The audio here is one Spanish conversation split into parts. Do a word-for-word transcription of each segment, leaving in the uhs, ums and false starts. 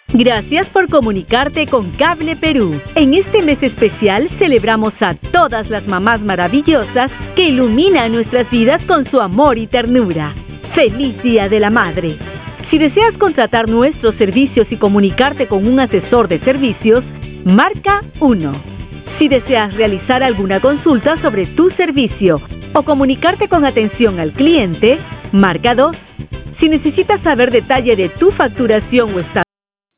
Gracias por comunicarte con Cable Perú. En este mes especial celebramos a todas las mamás maravillosas que iluminan nuestras vidas con su amor y ternura. ¡Feliz Día de la Madre! Si deseas contratar nuestros servicios y comunicarte con un asesor de servicios, marca uno. Si deseas realizar alguna consulta sobre tu servicio o comunicarte con atención al cliente, marca dos. Si necesitas saber detalle de tu facturación o estado.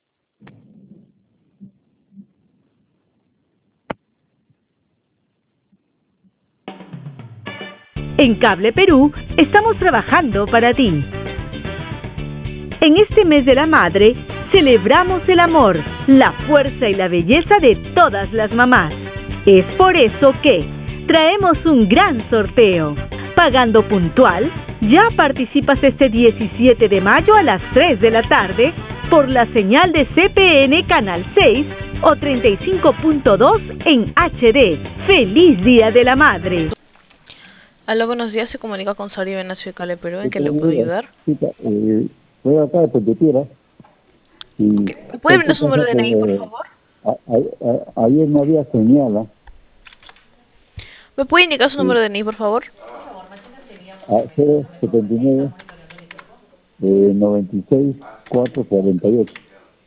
En Cable Perú estamos trabajando para ti. En este mes de la madre, celebramos el amor, la fuerza y la belleza de todas las mamás. Es por eso que traemos un gran sorteo. Pagando puntual, ya participas este diecisiete de mayo a las tres de la tarde por la señal de C P N Canal seis o treinta y cinco punto dos en H D. ¡Feliz Día de la Madre! Aló, buenos días, se comunica con Sari Venacio de Cable Perú, ¿en qué le puedo ayudar? Eh, voy acá de Puente Piedra. Okay. ¿Puede brindar su número de D N I, por favor? A, a, a, ayer no había señal. ¿eh? ¿Me puede indicar su sí. número de D N I, por favor? A cero setenta y nueve, eh, noventa y seis, cuatro cuarenta y ocho.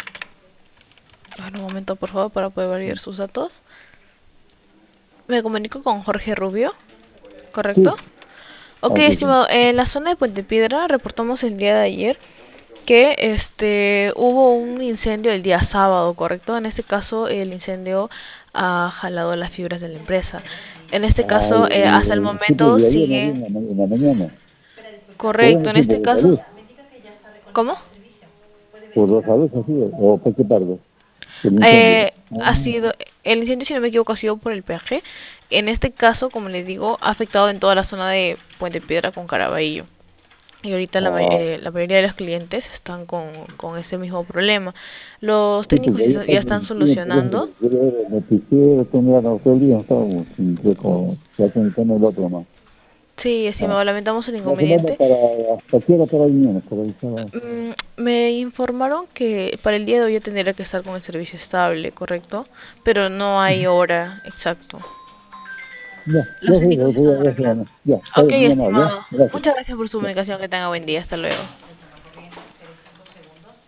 A ver, un momento, por favor, para poder validar sus datos. Me comunico con Jorge Rubio. ¿Correcto? Sí. Ok, okay, estimado, en la zona de Puente Piedra reportamos el día de ayer que este hubo un incendio el día sábado, ¿correcto? En este caso el incendio ha jalado las fibras de la empresa. En este caso, eh, hasta el momento sigue... En la mañana. Correcto, en este caso... ¿Cómo? ¿Por los salud así o por qué parte? Eh, ha sido, el incendio, si no me equivoco, ha sido por el peaje. En este caso, como les digo, ha afectado en toda la zona de Puente Piedra con Caraballo. Y ahorita la, eh, la mayoría de los clientes están con, con ese mismo problema. Los técnicos sí, ya están solucionando. Sí, estimado, lamentamos el inconveniente. Mm, me informaron que para el día de hoy tendría que estar con el servicio estable, ¿correcto? Pero no hay hora exacto. Ya, Los ya, técnicos ya, están ya, arreglando. ya, ya, Ok, ya, estimado. ya, Muchas gracias por su comunicación. Que tenga buen día. Hasta luego.